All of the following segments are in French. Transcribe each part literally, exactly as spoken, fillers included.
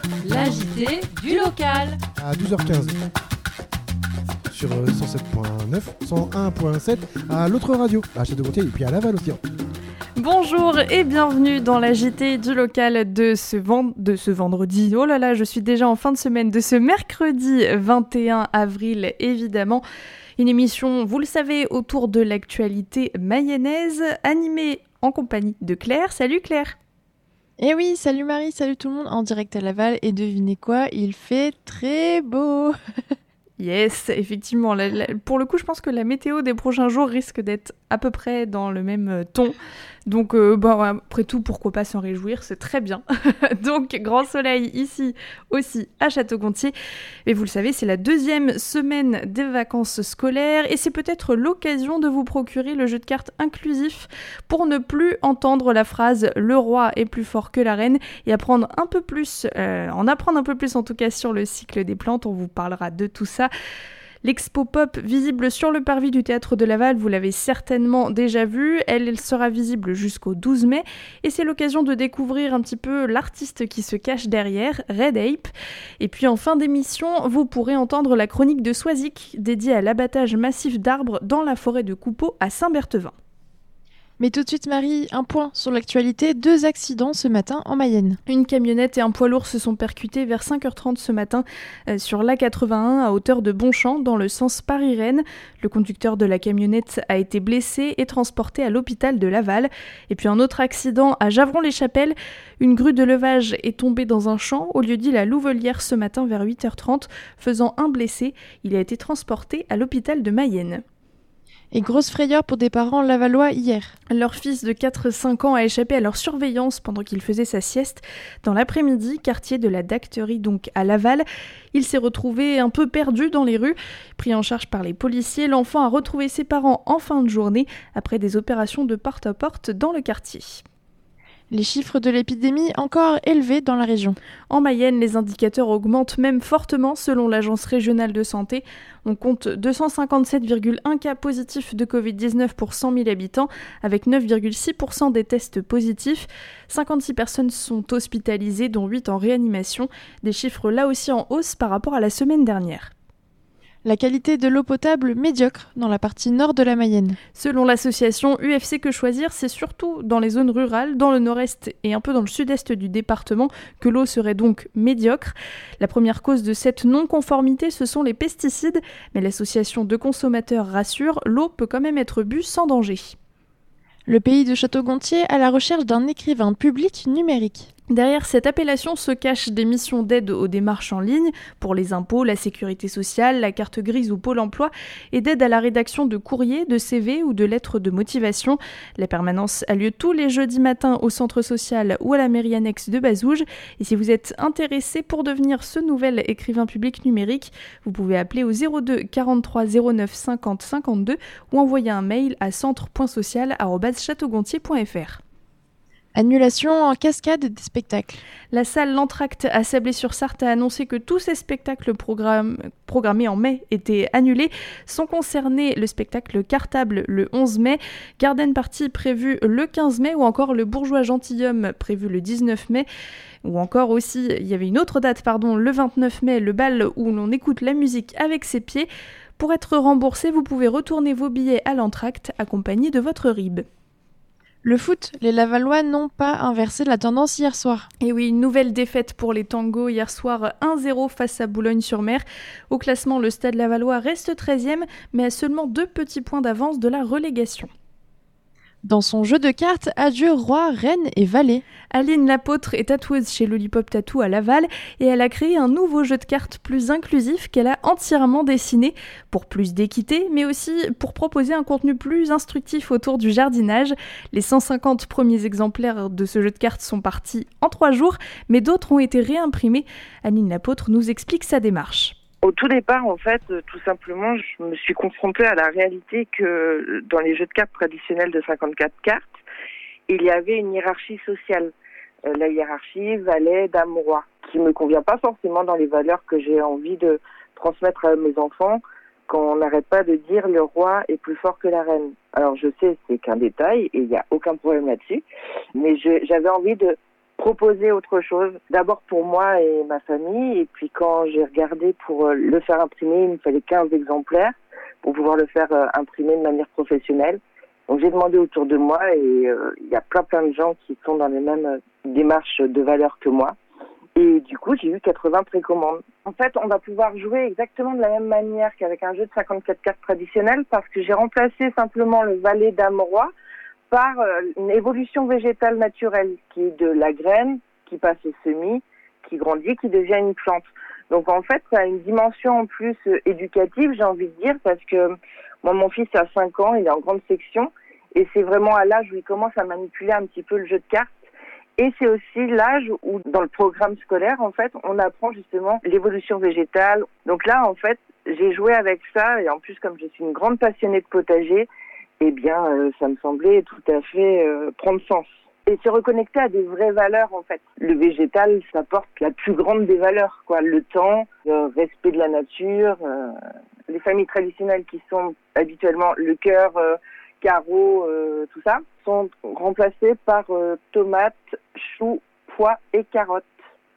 La J T du local. À douze heures quinze. Sur cent sept virgule neuf, cent un virgule sept à l'autre radio, à Château-Gontier et puis à Laval aussi. Bonjour et bienvenue dans la J T du local de ce, vend- de ce vendredi. Oh là là, je suis déjà en fin de semaine de ce mercredi vingt et un avril, évidemment. Une émission, vous le savez, autour de l'actualité mayonnaise, animée en compagnie de Claire. Salut Claire. Eh oui, salut Marie, salut tout le monde en direct à Laval. Et devinez quoi, il fait très beau. Yes, effectivement. La, la, pour le coup, je pense que la météo des prochains jours risque d'être à peu près dans le même euh, ton. Donc, euh, bon, après tout, pourquoi pas s'en réjouir, c'est très bien. Donc, grand soleil ici aussi à Château-Gontier. Et vous le savez, c'est la deuxième semaine des vacances scolaires et c'est peut-être l'occasion de vous procurer le jeu de cartes inclusif pour ne plus entendre la phrase « le roi est plus fort que la reine » et apprendre un peu plus, euh, en apprendre un peu plus en tout cas sur le cycle des plantes. On vous parlera de tout ça. L'expo pop visible sur le parvis du Théâtre de Laval, vous l'avez certainement déjà vue, elle, elle sera visible jusqu'au douze mai et c'est l'occasion de découvrir un petit peu l'artiste qui se cache derrière, Red Ape. Et puis en fin d'émission, vous pourrez entendre la chronique de Soisic dédiée à l'abattage massif d'arbres dans la forêt de Coupeau à Saint-Berthevin. Mais tout de suite Marie, un point sur l'actualité, deux accidents ce matin en Mayenne. Une camionnette et un poids lourd se sont percutés vers cinq heures trente ce matin euh, sur l'A quatre-vingt-un à hauteur de Bonchamp dans le sens Paris-Rennes. Le conducteur de la camionnette a été blessé et transporté à l'hôpital de Laval. Et puis un autre accident à Javron-les-Chapelles, une grue de levage est tombée dans un champ au lieu dit la Louvelière ce matin vers huit heures trente, faisant un blessé. Il a été transporté à l'hôpital de Mayenne. Et grosse frayeur pour des parents lavallois hier. Leur fils de quatre à cinq ans a échappé à leur surveillance pendant qu'il faisait sa sieste dans l'après-midi, quartier de la Dacterie donc à Laval. Il s'est retrouvé un peu perdu dans les rues. Pris en charge par les policiers, l'enfant a retrouvé ses parents en fin de journée après des opérations de porte-à-porte dans le quartier. Les chiffres de l'épidémie encore élevés dans la région. En Mayenne, les indicateurs augmentent même fortement selon l'Agence régionale de santé. On compte deux cent cinquante-sept virgule un cas positifs de covid dix-neuf pour cent mille habitants, avec neuf virgule six pour cent des tests positifs. cinquante-six personnes sont hospitalisées, dont huit en réanimation. Des chiffres là aussi en hausse par rapport à la semaine dernière. La qualité de l'eau potable médiocre dans la partie nord de la Mayenne. Selon l'association U F C Que Choisir, c'est surtout dans les zones rurales, dans le nord-est et un peu dans le sud-est du département que l'eau serait donc médiocre. La première cause de cette non-conformité, ce sont les pesticides, mais l'association de consommateurs rassure, l'eau peut quand même être bue sans danger. Le pays de Château-Gontier à la recherche d'un écrivain public numérique. Derrière cette appellation se cachent des missions d'aide aux démarches en ligne pour les impôts, la sécurité sociale, la carte grise ou Pôle emploi et d'aide à la rédaction de courriers, de C V ou de lettres de motivation. La permanence a lieu tous les jeudis matins au centre social ou à la mairie annexe de Bazouges. Et si vous êtes intéressé pour devenir ce nouvel écrivain public numérique, vous pouvez appeler au zéro deux quarante-trois zéro neuf cinquante cinquante-deux ou envoyer un mail à centre point social arobase châteaugontier point f r. Annulation en cascade des spectacles. La salle L'Entracte à Sablé-sur-Sarthe a annoncé que tous ces spectacles programme, programmés en mai étaient annulés. Sont concernés le spectacle Cartable le onze mai, Garden Party prévu le quinze mai ou encore le Bourgeois Gentilhomme prévu le dix-neuf mai. Ou encore aussi, il y avait une autre date, pardon, le vingt-neuf mai, le bal où l'on écoute la musique avec ses pieds. Pour être remboursé, vous pouvez retourner vos billets à l'Entracte accompagnés de votre R I B. Le foot, les Lavallois n'ont pas inversé la tendance hier soir. Et oui, une nouvelle défaite pour les Tangos hier soir, un zéro face à Boulogne-sur-Mer. Au classement, le Stade Lavallois reste treizième, mais à seulement deux petits points d'avance de la relégation. Dans son jeu de cartes, adieu roi, reine et valet. Aline Lapôtre est tatoueuse chez Lollipop Tattoo à Laval et elle a créé un nouveau jeu de cartes plus inclusif qu'elle a entièrement dessiné pour plus d'équité, mais aussi pour proposer un contenu plus instructif autour du jardinage. Les cent cinquante premiers exemplaires de ce jeu de cartes sont partis en trois jours, mais d'autres ont été réimprimés. Aline Lapôtre nous explique sa démarche. Au tout départ, en fait, tout simplement, je me suis confrontée à la réalité que dans les jeux de cartes traditionnels de cinquante-quatre cartes, il y avait une hiérarchie sociale. Euh, la hiérarchie valet, dame, roi, qui me convient pas forcément dans les valeurs que j'ai envie de transmettre à mes enfants, quand on n'arrête pas de dire le roi est plus fort que la reine. Alors je sais, c'est qu'un détail et il n'y a aucun problème là-dessus, mais je, j'avais envie de proposer autre chose. D'abord pour moi et ma famille, et puis quand j'ai regardé pour le faire imprimer, il me fallait quinze exemplaires pour pouvoir le faire imprimer de manière professionnelle. Donc j'ai demandé autour de moi et il euh, y a plein plein de gens qui sont dans les mêmes démarches de valeur que moi. Et du coup, j'ai eu quatre-vingts précommandes. En fait, on va pouvoir jouer exactement de la même manière qu'avec un jeu de cinquante-quatre cartes traditionnel parce que j'ai remplacé simplement le valet dame roi par une évolution végétale naturelle qui est de la graine qui passe au semis, qui grandit, qui devient une plante. Donc en fait, ça a une dimension en plus éducative, j'ai envie de dire, parce que moi, mon fils a cinq ans, il est en grande section et c'est vraiment à l'âge où il commence à manipuler un petit peu le jeu de cartes. Et c'est aussi l'âge où, dans le programme scolaire, en fait, on apprend justement l'évolution végétale. Donc là, en fait, j'ai joué avec ça. Et en plus, comme je suis une grande passionnée de potager, eh bien, euh, ça me semblait tout à fait euh, prendre sens. Et se reconnecter à des vraies valeurs, en fait. Le végétal, ça porte la plus grande des valeurs, quoi. Le temps, le respect de la nature. Euh, les familles traditionnelles qui sont habituellement le cœur... Euh, carreaux, euh, tout ça, sont remplacés par euh, tomates, choux, pois et carottes.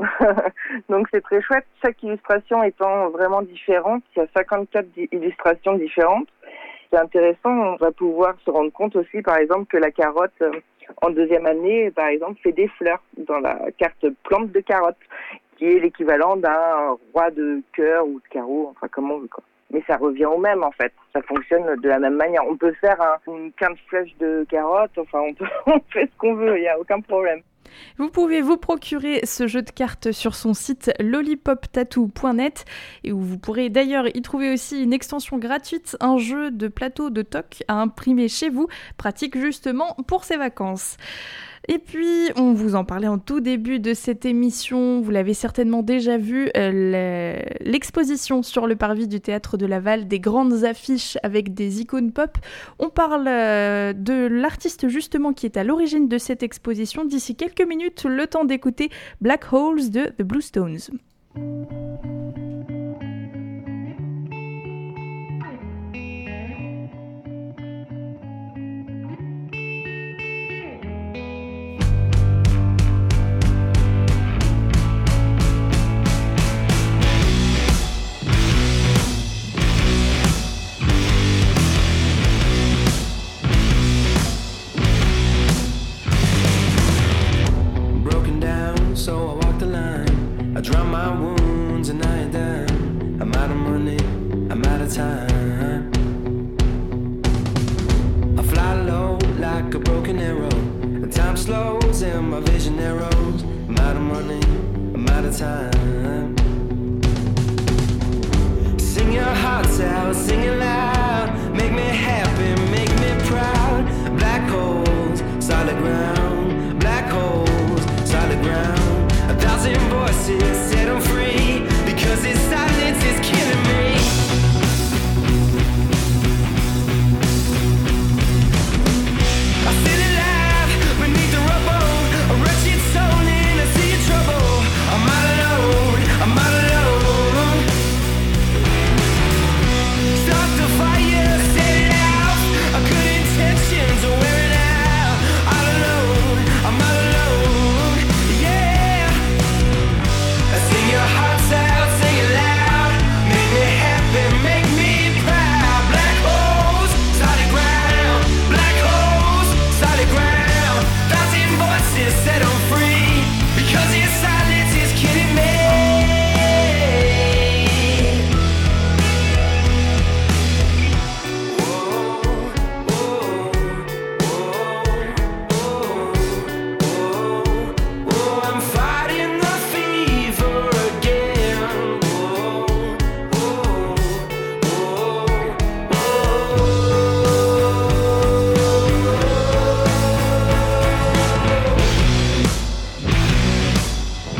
Donc c'est très chouette, chaque illustration étant vraiment différente. Il y a cinquante-quatre illustrations différentes. C'est intéressant, on va pouvoir se rendre compte aussi, par exemple, que la carotte, euh, en deuxième année, par exemple, fait des fleurs dans la carte plante de carotte, qui est l'équivalent d'un roi de cœur ou de carreau, enfin comme on veut, quoi. Mais ça revient au même, en fait. Ça fonctionne de la même manière. On peut faire un, une quinze flèches de carottes. Enfin, on, peut, on fait ce qu'on veut. Il n'y a aucun problème. Vous pouvez vous procurer ce jeu de cartes sur son site lollipop tattoo point net et où vous pourrez d'ailleurs y trouver aussi une extension gratuite, un jeu de plateau de toc à imprimer chez vous, pratique justement pour ces vacances. Et puis, on vous en parlait en tout début de cette émission, vous l'avez certainement déjà vu, euh, l'exposition sur le parvis du Théâtre de Laval, des grandes affiches avec des icônes pop. On parle euh, de l'artiste justement qui est à l'origine de cette exposition. D'ici quelques minutes, le temps d'écouter Black Holes de The Blue Stones. I drown my wounds and I ain't done. I'm out of money, I'm out of time. I fly low like a broken arrow. The time slows and my vision narrows. I'm out of money, I'm out of time. Sing your hearts out, sing it loud. Make me happy, make me proud. Black holes, solid ground. Black holes, solid ground. A thousand voices set them free, because this silence is killing me. I feel alive beneath the rubble, a wretched soul in a sea of trouble. I'm all alone, I'm all alone. Start the fire, set it out. A good intentions are wearing out. All alone, I'm all alone. Yeah. Sing your hearts out, sing it loud. Make me happy, make me proud. Black holes, solid ground. Black holes, solid ground. Thousand voices set them free, because your silence is killing me. Whoa, whoa, whoa, whoa, whoa, whoa. I'm fighting the fever again. Whoa, whoa, whoa, whoa.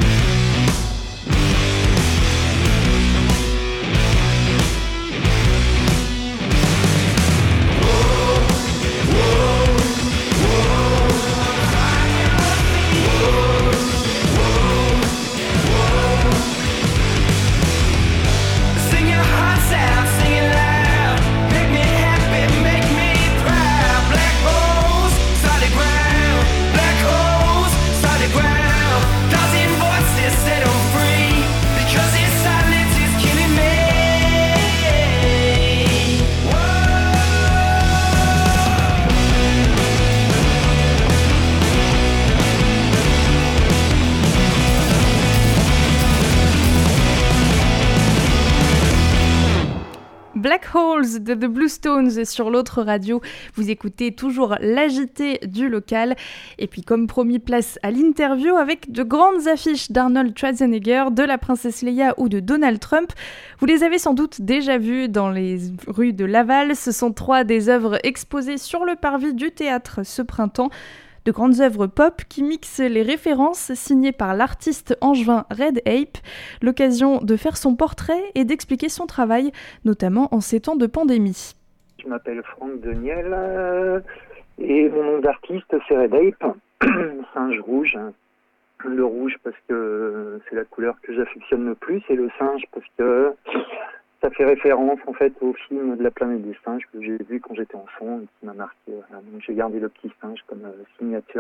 Holes de The Blue Stones sur l'autre radio. Vous écoutez toujours l'A J T du local. Et puis comme promis, place à l'interview avec de grandes affiches d'Arnold Schwarzenegger, de la princesse Leia ou de Donald Trump. Vous les avez sans doute déjà vues dans les rues de Laval. Ce sont trois des œuvres exposées sur le parvis du théâtre ce printemps. De grandes œuvres pop qui mixent les références signées par l'artiste angevin Red Ape, l'occasion de faire son portrait et d'expliquer son travail, notamment en ces temps de pandémie. Je m'appelle Franck Deniel euh, et mon nom d'artiste c'est Red Ape, singe rouge. Le rouge parce que c'est la couleur que j'affectionne le plus et le singe parce que ça fait référence en fait au film de la planète des singes que j'ai vu quand j'étais enfant et qui m'a marqué. Voilà. Donc j'ai gardé le petit singe comme euh, signature.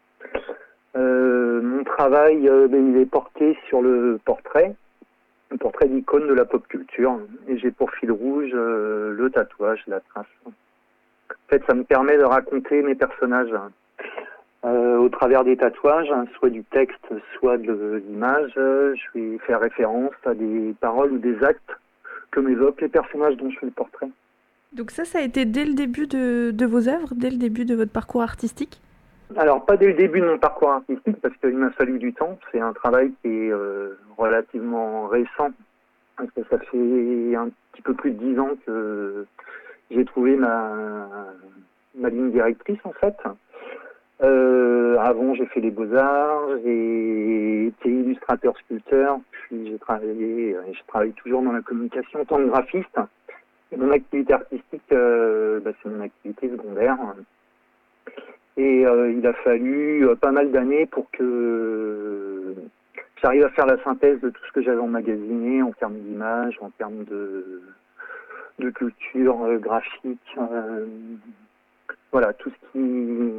Euh, mon travail, euh, ben, il est porté sur le portrait, le portrait d'icône de la pop culture. Et j'ai pour fil rouge euh, le tatouage, la trace. En fait, ça me permet de raconter mes personnages euh, au travers des tatouages, hein, soit du texte, soit de l'image. Euh, je vais faire référence à des paroles ou des actes que m'évoquent les personnages dont je fais le portrait. Donc ça, ça a été dès le début de, de vos œuvres, dès le début de votre parcours artistique ? Alors, pas dès le début de mon parcours artistique, parce qu'il m'a fallu du temps. C'est un travail qui est euh, relativement récent, parce que ça fait un petit peu plus de dix ans que j'ai trouvé ma, ma ligne directrice, en fait. Euh, avant, j'ai fait les beaux-arts, j'ai été illustrateur-sculpteur, puis j'ai travaillé, et je travaille toujours dans la communication en tant que graphiste. Et mon activité artistique, euh, bah, c'est mon activité secondaire. Et euh, il a fallu euh, pas mal d'années pour que euh, j'arrive à faire la synthèse de tout ce que j'avais emmagasiné en termes d'image, en termes de, de culture euh, graphique, euh, voilà, tout ce qui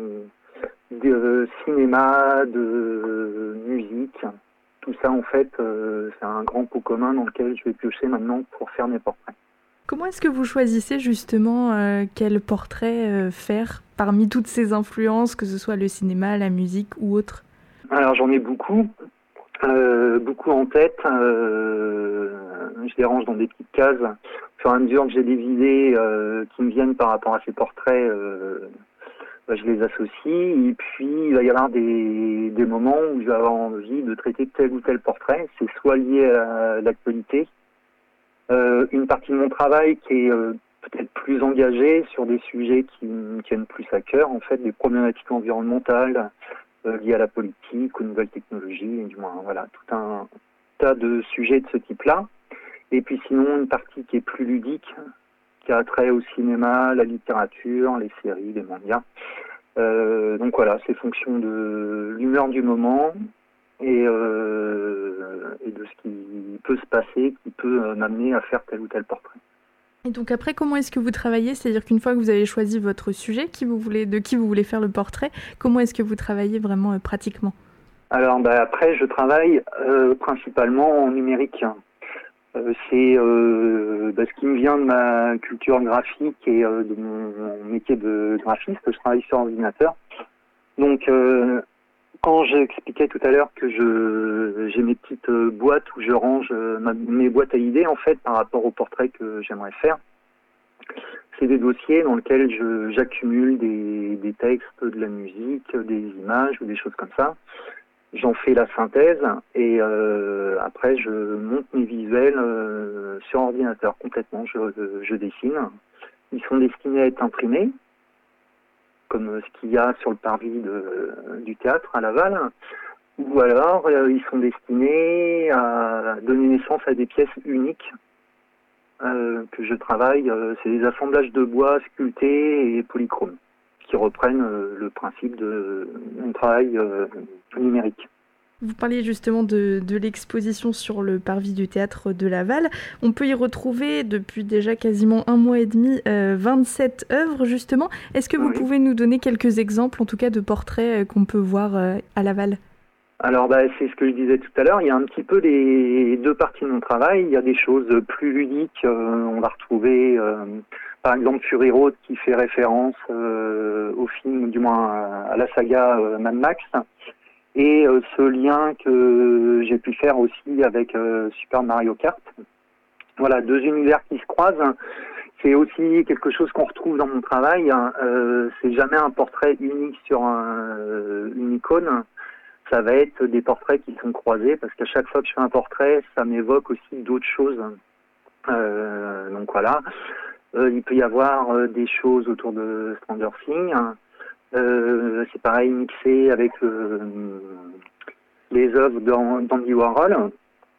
de cinéma, de musique, tout ça en fait, euh, c'est un grand pot commun dans lequel je vais piocher maintenant pour faire mes portraits. Comment est-ce que vous choisissez justement euh, quel portrait euh, faire parmi toutes ces influences, que ce soit le cinéma, la musique ou autre ? Alors j'en ai beaucoup, euh, beaucoup en tête, euh, je les range dans des petites cases. Au fur et à mesure que j'ai des idées euh, qui me viennent par rapport à ces portraits, euh, je les associe, et puis il va y avoir des, des moments où je vais avoir envie de traiter tel ou tel portrait. C'est soit lié à l'actualité, euh, une partie de mon travail qui est euh, peut-être plus engagée sur des sujets qui me tiennent plus à cœur, en fait, des problématiques environnementales euh, liées à la politique, aux nouvelles technologies, et du moins, voilà, tout un tas de sujets de ce type-là. Et puis sinon, une partie qui est plus ludique, qui a trait au cinéma, la littérature, les séries, les mangas. Euh, donc voilà, c'est fonction de l'humeur du moment et, euh, et de ce qui peut se passer, qui peut euh, m'amener à faire tel ou tel portrait. Et donc après, comment est-ce que vous travaillez ? C'est-à-dire qu'une fois que vous avez choisi votre sujet, qui vous voulez, de qui vous voulez faire le portrait, comment est-ce que vous travaillez vraiment euh, pratiquement ? Alors bah, après, je travaille euh, principalement en numérique. Euh, c'est euh, bah, ce qui me vient de ma culture graphique et euh, de mon, mon métier de graphiste. Je travaille sur ordinateur. Donc, euh, quand j'expliquais tout à l'heure que je j'ai mes petites euh, boîtes où je range euh, ma, mes boîtes à idées, en fait, par rapport au portrait que j'aimerais faire, c'est des dossiers dans lesquels je, j'accumule des, des textes, de la musique, des images ou des choses comme ça. J'en fais la synthèse et euh, après je monte mes visuels euh, sur ordinateur complètement. Je, je dessine. Ils sont destinés à être imprimés, comme ce qu'il y a sur le parvis de, du théâtre à Laval. Ou alors euh, ils sont destinés à donner naissance à des pièces uniques euh, que je travaille. Euh, c'est des assemblages de bois sculptés et polychromes, qui reprennent euh, le principe de mon travail euh, numérique. Vous parliez justement de, de l'exposition sur le parvis du théâtre de Laval. On peut y retrouver depuis déjà quasiment un mois et demi euh, vingt-sept œuvres justement. Est-ce que vous oui. pouvez nous donner quelques exemples en tout cas de portraits euh, qu'on peut voir euh, à Laval ? Alors bah, c'est ce que je disais tout à l'heure, il y a un petit peu les deux parties de mon travail. Il y a des choses plus ludiques, euh, on va retrouver... Euh, Par exemple, Fury Road qui fait référence euh, au film, du moins à, à la saga euh, Mad Max, et euh, ce lien que j'ai pu faire aussi avec euh, Super Mario Kart. Voilà, deux univers qui se croisent. c'est aussi quelque chose qu'on retrouve dans mon travail. Hein. Euh, c'est jamais un portrait unique sur un, une icône. Ça va être des portraits qui sont croisés parce qu'à chaque fois que je fais un portrait, ça m'évoque aussi d'autres choses. Euh, donc voilà. Euh, il peut y avoir euh, des choses autour de Stranger Things. Euh, c'est pareil mixé avec euh, les œuvres d'Andy Warhol.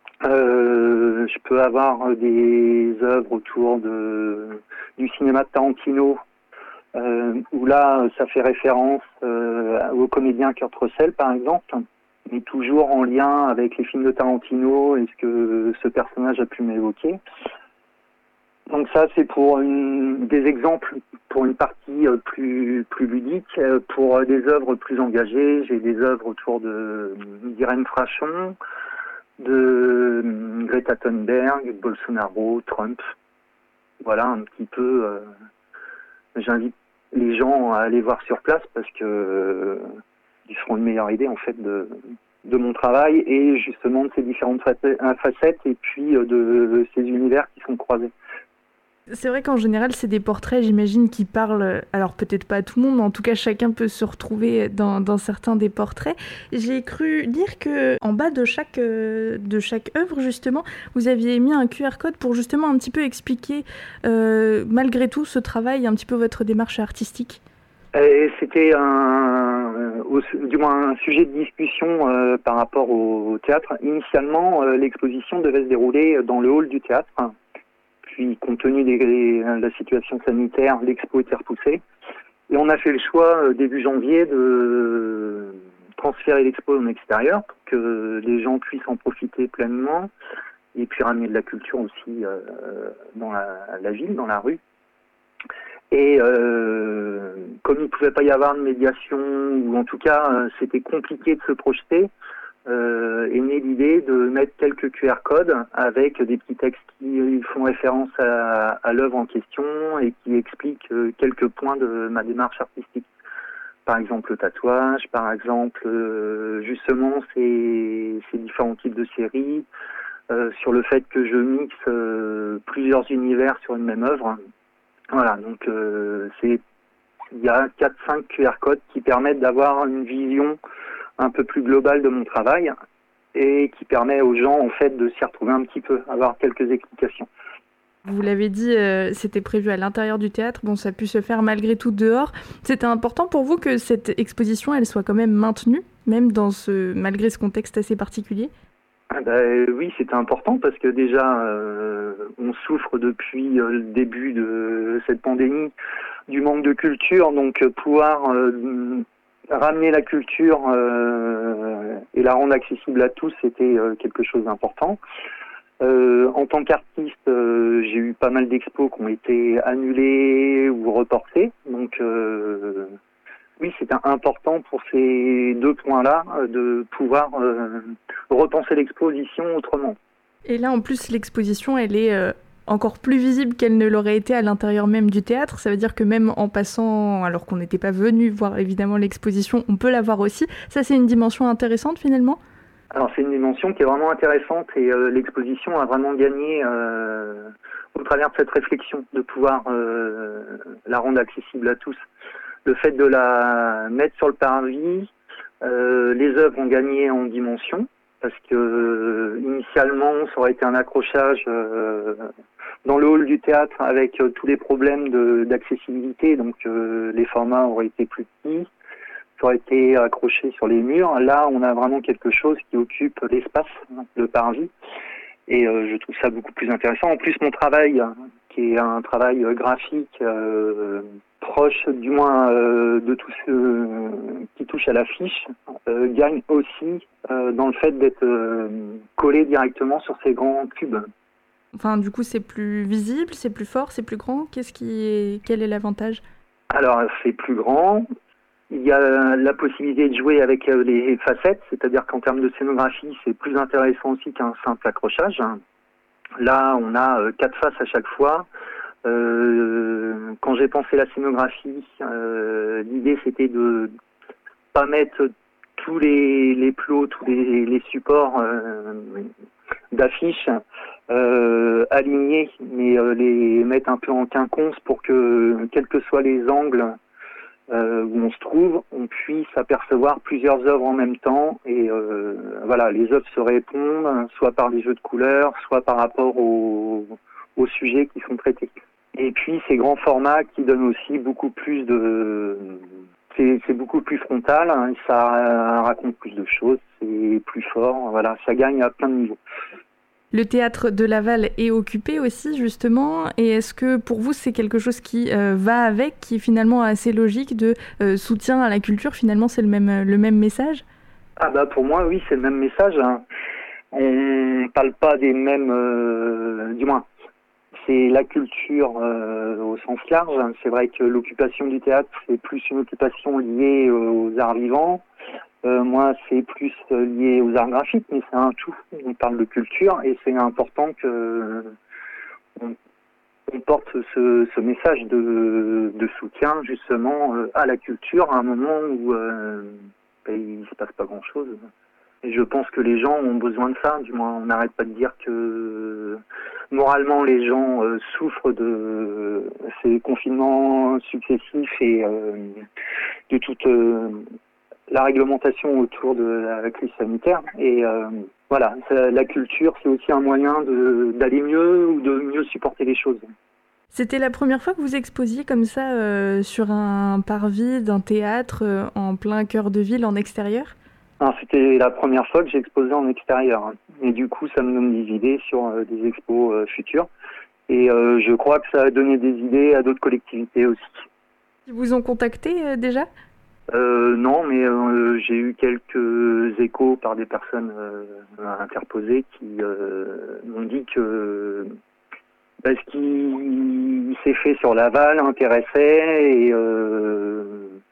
Euh, je peux avoir des œuvres autour de du cinéma de Tarantino, euh, où là ça fait référence euh, au comédien Kurt Russell par exemple, mais toujours en lien avec les films de Tarantino et ce que ce personnage a pu m'évoquer. Donc ça c'est pour une, des exemples pour une partie euh, plus plus ludique. Euh, pour euh, des œuvres plus engagées, j'ai des œuvres autour de d'Irène Frachon, de euh, Greta Thunberg, Bolsonaro, Trump. Voilà un petit peu. Euh, j'invite les gens à aller voir sur place parce que euh, ils seront une meilleure idée en fait de de mon travail et justement de ces différentes facettes et puis euh, de ces univers qui sont croisés. C'est vrai qu'en général, c'est des portraits, j'imagine, qui parlent, alors peut-être pas à tout le monde, mais en tout cas, chacun peut se retrouver dans, dans certains des portraits. J'ai cru lire que en bas de chaque, euh, de chaque œuvre, justement, vous aviez mis un Q R code pour justement un petit peu expliquer, euh, malgré tout, ce travail, un petit peu votre démarche artistique. Et c'était un, au, du moins un sujet de discussion euh, par rapport au, au théâtre. Initialement, euh, l'exposition devait se dérouler dans le hall du théâtre. Puis, compte tenu de la situation sanitaire, l'expo était repoussée. Et on a fait le choix, euh, début janvier, de transférer l'expo en extérieur pour que les gens puissent en profiter pleinement et puis ramener de la culture aussi euh, dans la, la ville, dans la rue. Et euh, comme il ne pouvait pas y avoir de médiation, ou en tout cas euh, c'était compliqué de se projeter, euh, est née l'idée de mettre quelques Q R codes avec des petits textes qui font référence à, à l'œuvre en question et qui expliquent euh, quelques points de ma démarche artistique. Par exemple le tatouage, par exemple euh, justement ces, ces différents types de séries, euh, sur le fait que je mixe euh, plusieurs univers sur une même œuvre. Voilà, donc euh, c'est il y a quatre cinq Q R codes qui permettent d'avoir une vision un peu plus globale de mon travail et qui permet aux gens en fait de s'y retrouver un petit peu, avoir quelques explications. Vous l'avez dit, euh, c'était prévu à l'intérieur du théâtre, bon ça a pu se faire malgré tout dehors. C'était important pour vous que cette exposition elle soit quand même maintenue, même dans ce malgré ce contexte assez particulier? Ah ben, oui, c'était important parce que déjà, euh, on souffre depuis euh, le début de cette pandémie du manque de culture, donc euh, pouvoir euh, ramener la culture euh, et la rendre accessible à tous, c'était euh, quelque chose d'important. Euh, en tant qu'artiste, euh, j'ai eu pas mal d'expos qui ont été annulées ou reportées, donc euh, oui, c'est important pour ces deux points-là de pouvoir euh, repenser l'exposition autrement. Et là, en plus, l'exposition, elle est euh, encore plus visible qu'elle ne l'aurait été à l'intérieur même du théâtre. Ça veut dire que même en passant, alors qu'on n'était pas venu voir évidemment l'exposition, on peut la voir aussi. Ça, c'est une dimension intéressante finalement ? Alors, c'est une dimension qui est vraiment intéressante et euh, l'exposition a vraiment gagné euh, au travers de cette réflexion, de pouvoir euh, la rendre accessible à tous. Le fait de la mettre sur le parvis, euh, les œuvres ont gagné en dimension parce que euh, initialement ça aurait été un accrochage euh, dans le hall du théâtre avec euh, tous les problèmes de, d'accessibilité, donc euh, les formats auraient été plus petits, ça aurait été accroché sur les murs. Là, on a vraiment quelque chose qui occupe l'espace, le parvis, et euh, je trouve ça beaucoup plus intéressant. En plus, mon travail, qui est un travail graphique euh, proche du moins euh, de tout ce euh, qui touche à l'affiche, euh, gagne aussi euh, dans le fait d'être euh, collé directement sur ces grands cubes. Enfin, du coup, c'est plus visible, c'est plus fort, c'est plus grand. Qu'est-ce qui est... Quel est l'avantage ? Alors, c'est plus grand. Il y a la possibilité de jouer avec les facettes, c'est-à-dire qu'en termes de scénographie, c'est plus intéressant aussi qu'un simple accrochage. Là, on a quatre faces à chaque fois. Euh, quand j'ai pensé la scénographie, euh, l'idée c'était de pas mettre tous les, les plots, tous les, les supports euh, d'affiches euh, alignées, mais euh, les mettre un peu en quinconce pour que, quels que soient les angles euh, où on se trouve, on puisse apercevoir plusieurs œuvres en même temps. Et euh, voilà, les œuvres se répondent, soit par des jeux de couleurs, soit par rapport aux, aux sujets qui sont traités. Et puis ces grands formats qui donnent aussi beaucoup plus de... C'est, c'est beaucoup plus frontal, hein, ça raconte plus de choses, c'est plus fort, voilà, ça gagne à plein de niveaux. Le théâtre de Laval est occupé aussi, justement, et est-ce que pour vous c'est quelque chose qui euh, va avec, qui est finalement assez logique de euh, soutien à la culture, finalement c'est le même, le même message ? Ah bah pour moi oui, c'est le même message, hein. On parle pas des mêmes, euh, du moins, c'est la culture euh, au sens large. C'est vrai que l'occupation du théâtre, c'est plus une occupation liée aux arts vivants. Euh, moi, c'est plus lié aux arts graphiques, mais c'est un tout. On parle de culture et c'est important que on, on porte ce, ce message de, de soutien justement à la culture à un moment où euh, ben, il se passe pas grand-chose. Et je pense que les gens ont besoin de ça. Du moins, on n'arrête pas de dire que moralement, les gens euh, souffrent de ces confinements successifs et euh, de toute euh, la réglementation autour de la crise sanitaire. Et euh, voilà, ça, la culture, c'est aussi un moyen de, d'aller mieux ou de mieux supporter les choses. C'était la première fois que vous exposiez comme ça euh, sur un parvis d'un théâtre euh, en plein cœur de ville, en extérieur ? Non, c'était la première fois que j'ai exposé en extérieur. Et du coup, ça me donne des idées sur euh, des expos euh, futures. Et euh, je crois que ça a donné des idées à d'autres collectivités aussi. Ils vous ont contacté euh, déjà ? euh, Non, mais euh, j'ai eu quelques échos par des personnes euh, interposées qui euh, m'ont dit que bah, ce qui s'est fait sur Laval intéressait et... Euh,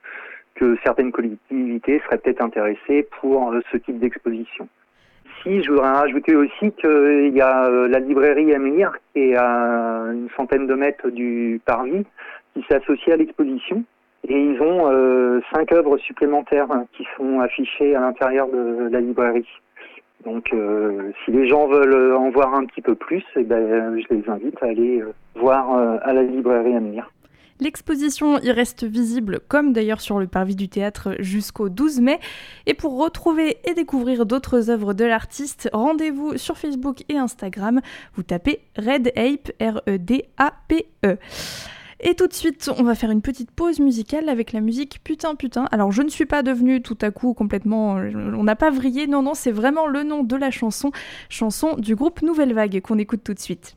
que certaines collectivités seraient peut-être intéressées pour ce type d'exposition. Si, je voudrais rajouter aussi qu'il y a la librairie Amir, qui est à une centaine de mètres du parvis, qui s'associe à l'exposition. Et ils ont euh, cinq œuvres supplémentaires qui sont affichées à l'intérieur de la librairie. Donc, euh, si les gens veulent en voir un petit peu plus, eh ben, je les invite à aller voir euh, à la librairie Amir. L'exposition y reste visible, comme d'ailleurs sur le parvis du théâtre, jusqu'au douze mai. Et pour retrouver et découvrir d'autres œuvres de l'artiste, rendez-vous sur Facebook et Instagram. Vous tapez Red Ape, R E D A P E. Et tout de suite, on va faire une petite pause musicale avec la musique Putain Putain. Alors, je ne suis pas devenue tout à coup complètement... On n'a pas vrillé, non, non, c'est vraiment le nom de la chanson. Chanson du groupe Nouvelle Vague qu'on écoute tout de suite.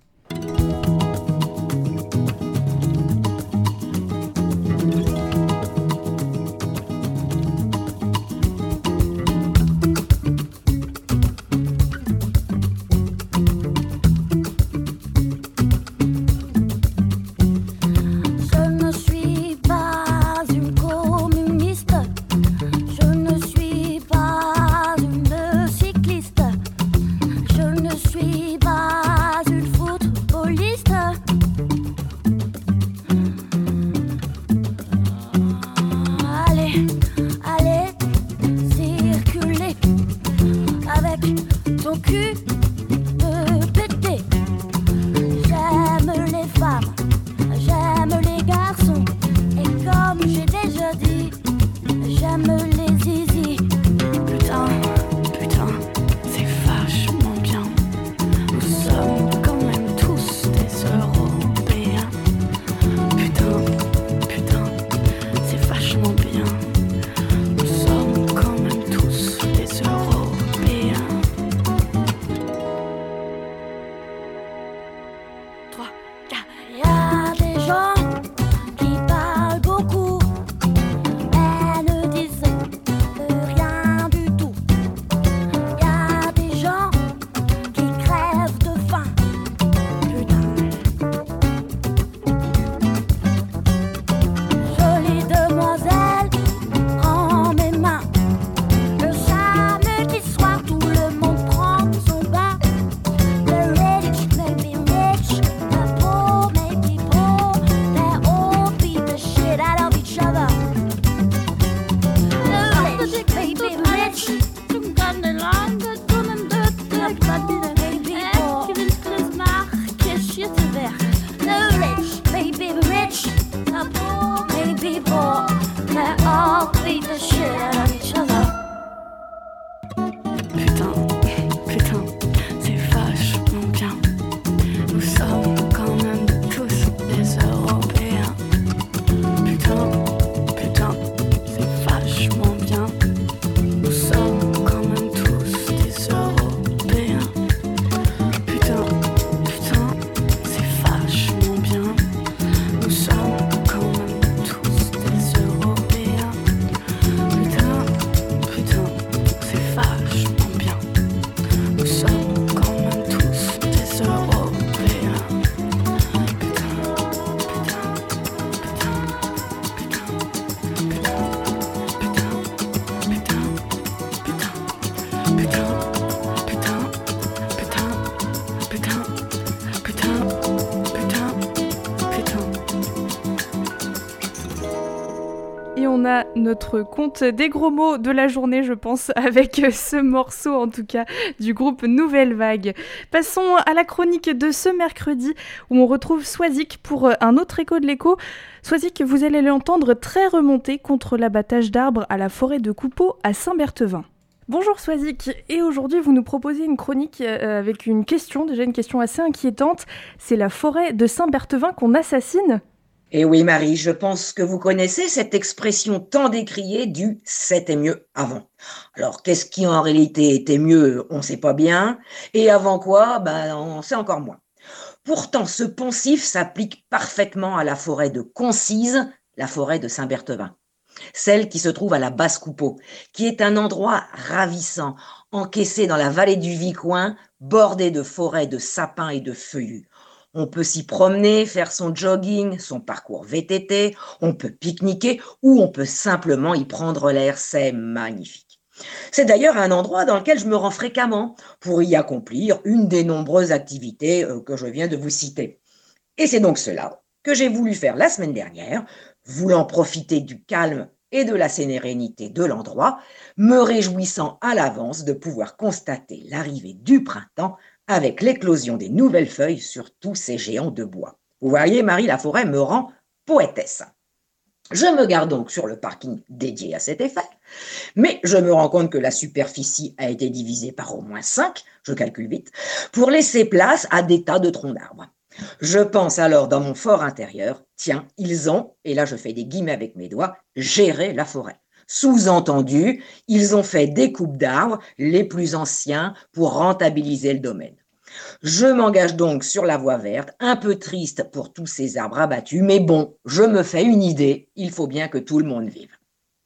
on a notre compte des gros mots de la journée, je pense, avec ce morceau, en tout cas, du groupe Nouvelle Vague. Passons à la chronique de ce mercredi, où on retrouve Swazik pour un autre écho de l'écho. Swazik, vous allez l'entendre très remonté contre l'abattage d'arbres à la forêt de Coupeau à Saint-Berthevin. Bonjour Swazik, et aujourd'hui vous nous proposez une chronique euh, avec une question, déjà une question assez inquiétante. C'est la forêt de Saint-Berthevin qu'on assassine ? Et oui Marie, je pense que vous connaissez cette expression tant décriée du « c'était mieux avant ». Alors qu'est-ce qui en réalité était mieux, on ne sait pas bien, et avant quoi, ben, on sait encore moins. Pourtant ce poncif s'applique parfaitement à la forêt de Concise, la forêt de Saint-Berthevin. Celle qui se trouve à la Basse-Coupeau, qui est un endroit ravissant, encaissé dans la vallée du Vicoin, bordé de forêts de sapins et de feuillus. On peut s'y promener, faire son jogging, son parcours V T T, on peut pique-niquer ou on peut simplement y prendre l'air, c'est magnifique. C'est d'ailleurs un endroit dans lequel je me rends fréquemment pour y accomplir une des nombreuses activités que je viens de vous citer. Et c'est donc cela que j'ai voulu faire la semaine dernière, voulant profiter du calme et de la sérénité de l'endroit, me réjouissant à l'avance de pouvoir constater l'arrivée du printemps avec l'éclosion des nouvelles feuilles sur tous ces géants de bois. Vous voyez, Marie, la forêt me rend poétesse. Je me gare donc sur le parking dédié à cet effet, mais je me rends compte que la superficie a été divisée par au moins cinq, je calcule vite, pour laisser place à des tas de troncs d'arbres. Je pense alors dans mon fort intérieur, tiens, ils ont, et là je fais des guillemets avec mes doigts, géré la forêt. Sous-entendu, ils ont fait des coupes d'arbres les plus anciens pour rentabiliser le domaine. Je m'engage donc sur la voie verte, un peu triste pour tous ces arbres abattus, mais bon, je me fais une idée, il faut bien que tout le monde vive.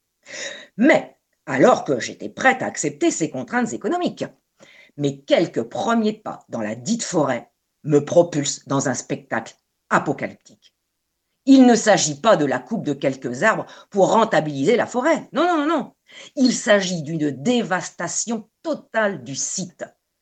Mais, alors que j'étais prête à accepter ces contraintes économiques, mes quelques premiers pas dans la dite forêt me propulse dans un spectacle apocalyptique. Il ne s'agit pas de la coupe de quelques arbres pour rentabiliser la forêt. Non, non, non, non. Il s'agit d'une dévastation totale du site.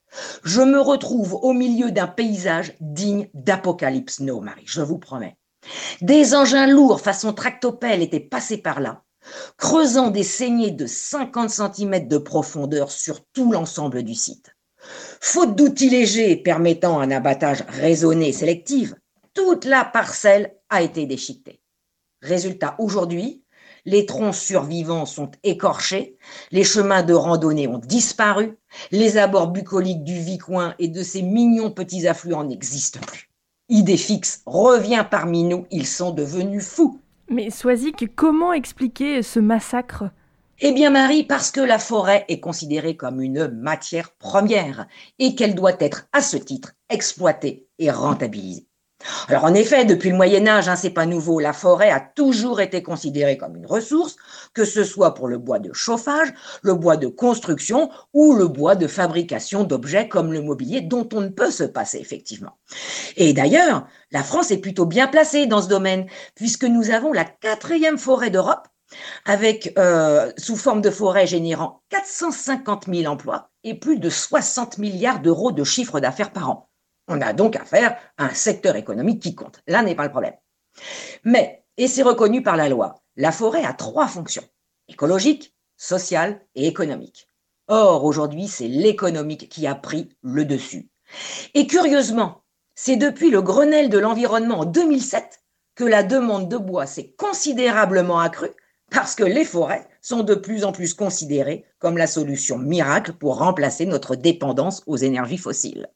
Je me retrouve au milieu d'un paysage digne d'Apocalypse Now, Marie, je vous promets. Des engins lourds façon tractopelle étaient passés par là, creusant des saignées de cinquante centimètres de profondeur sur tout l'ensemble du site. Faute d'outils légers permettant un abattage raisonné et sélectif, toute la parcelle a été déchiquetée. Résultat, aujourd'hui, les troncs survivants sont écorchés, les chemins de randonnée ont disparu, les abords bucoliques du Vicoin et de ses mignons petits affluents n'existent plus. Idéfix revient parmi nous, ils sont devenus fous. Mais Swazik, comment expliquer ce massacre ? Eh bien Marie, parce que la forêt est considérée comme une matière première et qu'elle doit être à ce titre exploitée et rentabilisée. Alors en effet, depuis le Moyen-Âge, hein, c'est pas nouveau, la forêt a toujours été considérée comme une ressource, que ce soit pour le bois de chauffage, le bois de construction ou le bois de fabrication d'objets comme le mobilier dont on ne peut se passer effectivement. Et d'ailleurs, la France est plutôt bien placée dans ce domaine puisque nous avons la quatrième forêt d'Europe avec euh, sous forme de forêt générant quatre cent cinquante mille emplois et plus de soixante milliards d'euros de chiffre d'affaires par an. On a donc affaire à un secteur économique qui compte. Là n'est pas le problème. Mais, et c'est reconnu par la loi, la forêt a trois fonctions, écologique, sociale et économique. Or, aujourd'hui, c'est l'économique qui a pris le dessus. Et curieusement, c'est depuis le Grenelle de l'environnement en deux mille sept que la demande de bois s'est considérablement accrue parce que les forêts sont de plus en plus considérées comme la solution miracle pour remplacer notre dépendance aux énergies fossiles.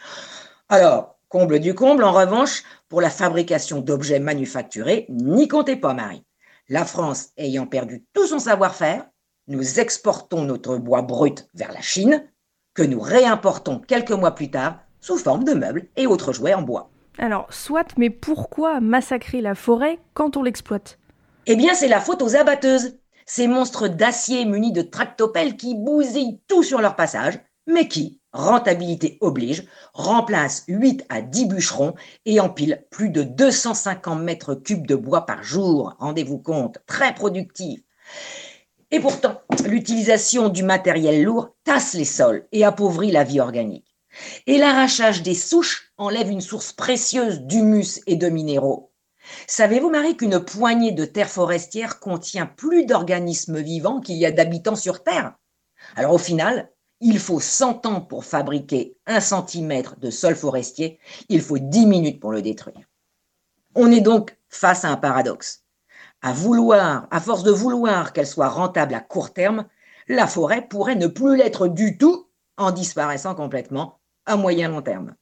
Alors, comble du comble, en revanche, pour la fabrication d'objets manufacturés, n'y comptez pas, Marie. La France ayant perdu tout son savoir-faire, nous exportons notre bois brut vers la Chine, que nous réimportons quelques mois plus tard sous forme de meubles et autres jouets en bois. Alors, soit, mais pourquoi massacrer la forêt quand on l'exploite ? Eh bien, c'est la faute aux abatteuses, ces monstres d'acier munis de tractopelles qui bousillent tout sur leur passage, mais qui, rentabilité oblige, remplacent huit à dix bûcherons et empilent plus de deux cent cinquante mètres cubes de bois par jour. Rendez-vous compte, très productif. Et pourtant, l'utilisation du matériel lourd tasse les sols et appauvrit la vie organique. Et l'arrachage des souches enlève une source précieuse d'humus et de minéraux. Savez-vous, Marie, qu'une poignée de terre forestière contient plus d'organismes vivants qu'il y a d'habitants sur Terre? Alors au final, il faut cent ans pour fabriquer un centimètre de sol forestier, il faut dix minutes pour le détruire. On est donc face à un paradoxe. À vouloir, à force de vouloir qu'elle soit rentable à court terme, la forêt pourrait ne plus l'être du tout en disparaissant complètement à moyen long terme.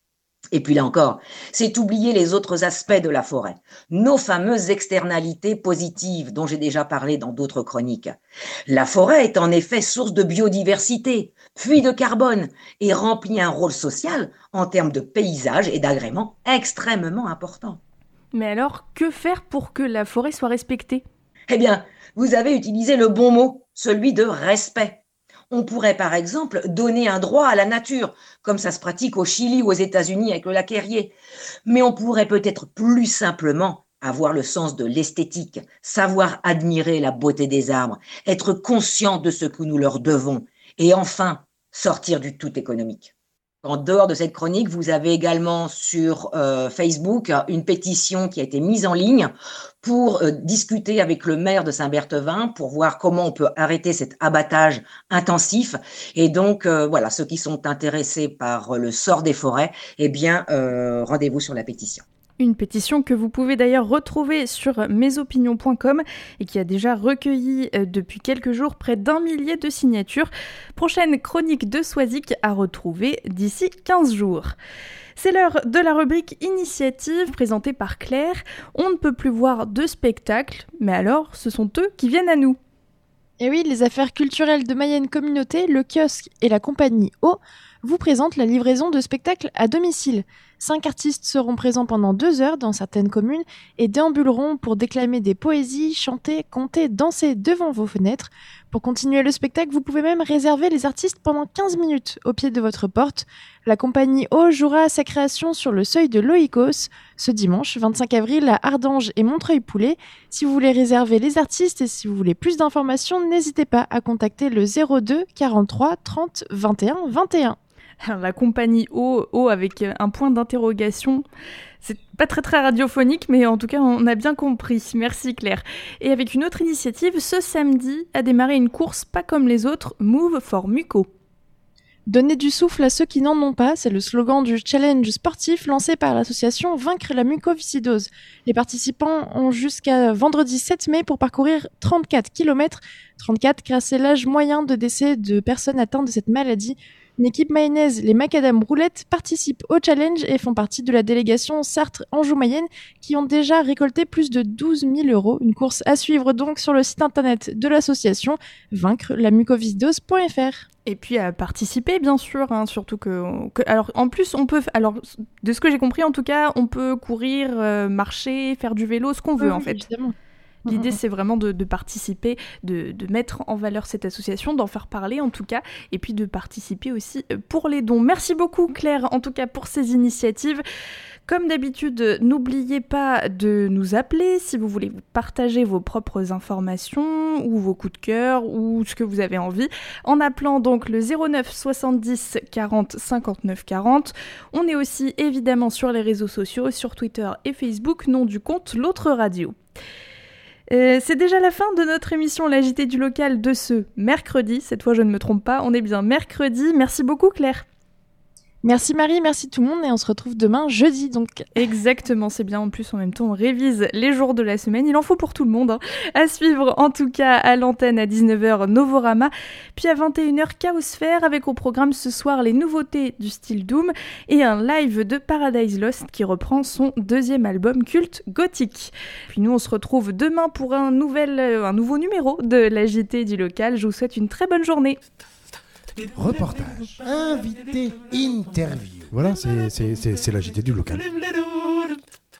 Et puis là encore, c'est oublier les autres aspects de la forêt, nos fameuses externalités positives dont j'ai déjà parlé dans d'autres chroniques. La forêt est en effet source de biodiversité, puits de carbone et remplit un rôle social en termes de paysage et d'agrément extrêmement important. Mais alors, que faire pour que la forêt soit respectée? Eh bien, vous avez utilisé le bon mot, celui de respect. On pourrait par exemple donner un droit à la nature, comme ça se pratique au Chili ou aux États-Unis avec le lac Erie. Mais on pourrait peut-être plus simplement avoir le sens de l'esthétique, savoir admirer la beauté des arbres, être conscient de ce que nous leur devons, et enfin sortir du tout économique. En dehors de cette chronique, vous avez également sur euh, Facebook une pétition qui a été mise en ligne pour euh, discuter avec le maire de Saint-Berthevin pour voir comment on peut arrêter cet abattage intensif. Et donc, euh, voilà, ceux qui sont intéressés par le sort des forêts, eh bien, euh, rendez-vous sur la pétition. Une pétition que vous pouvez d'ailleurs retrouver sur mesopinions point com et qui a déjà recueilli euh, depuis quelques jours près d'un millier de signatures. Prochaine chronique de Soisic à retrouver d'ici quinze jours. C'est l'heure de la rubrique Initiative présentée par Claire. On ne peut plus voir de spectacle, mais alors ce sont eux qui viennent à nous. Et oui, les affaires culturelles de Mayenne Communauté, le kiosque et la compagnie O vous présentent la livraison de spectacles à domicile. Cinq artistes seront présents pendant deux heures dans certaines communes et déambuleront pour déclamer des poésies, chanter, conter, danser devant vos fenêtres. Pour continuer le spectacle, vous pouvez même réserver les artistes pendant quinze minutes au pied de votre porte. La compagnie O jouera sa création sur le seuil de l'Oikos ce dimanche vingt-cinq avril à Ardange et Montreuil-Poulet. Si vous voulez réserver les artistes et si vous voulez plus d'informations, n'hésitez pas à contacter le zéro deux quarante-trois trente vingt et un vingt et un. Alors, la compagnie O, O avec un point d'interrogation, c'est pas très très radiophonique, mais en tout cas on a bien compris. Merci Claire. Et avec une autre initiative, ce samedi a démarré une course pas comme les autres, Move for Muco. Donner du souffle à ceux qui n'en ont pas, c'est le slogan du challenge sportif lancé par l'association Vaincre la mucoviscidose. Les participants ont jusqu'à vendredi sept mai pour parcourir trente-quatre kilomètres, trente-quatre grâce à l'âge moyen de décès de personnes atteintes de cette maladie. Une équipe mayonnaise, les Macadam Roulettes, participe au challenge et font partie de la délégation Sarthe-Anjou-Mayenne qui ont déjà récolté plus de douze mille euros. Une course à suivre donc sur le site internet de l'association vaincre la mucoviscidose point f r. Et puis à participer bien sûr, hein, surtout que, que... Alors en plus on peut... Alors de ce que j'ai compris en tout cas, on peut courir, euh, marcher, faire du vélo, ce qu'on veut oui, en fait. Évidemment. L'idée, c'est vraiment de, de participer, de, de mettre en valeur cette association, d'en faire parler en tout cas, et puis de participer aussi pour les dons. Merci beaucoup Claire, en tout cas pour ces initiatives. Comme d'habitude, n'oubliez pas de nous appeler si vous voulez partager vos propres informations ou vos coups de cœur ou ce que vous avez envie, en appelant donc le zéro neuf soixante-dix quarante cinquante-neuf quarante. On est aussi évidemment sur les réseaux sociaux, sur Twitter et Facebook, nom du compte L'Autre Radio. Euh, c'est déjà la fin de notre émission La J T du local de ce mercredi. Cette fois, je ne me trompe pas, on est bien mercredi. Merci beaucoup, Claire. Merci Marie, merci tout le monde et on se retrouve demain jeudi donc. Exactement, c'est bien. En plus, en même temps, on révise les jours de la semaine. Il en faut pour tout le monde. Hein. À suivre en tout cas à l'antenne à dix-neuf heures Novorama, puis à vingt et une heures Chaosphère avec au programme ce soir les nouveautés du style Doom et un live de Paradise Lost qui reprend son deuxième album culte gothique. Puis nous, on se retrouve demain pour un, nouvel, un nouveau numéro de la J T du local. Je vous souhaite une très bonne journée. Reportage, invité, interview. Voilà, c'est, c'est, c'est, c'est la J T du local.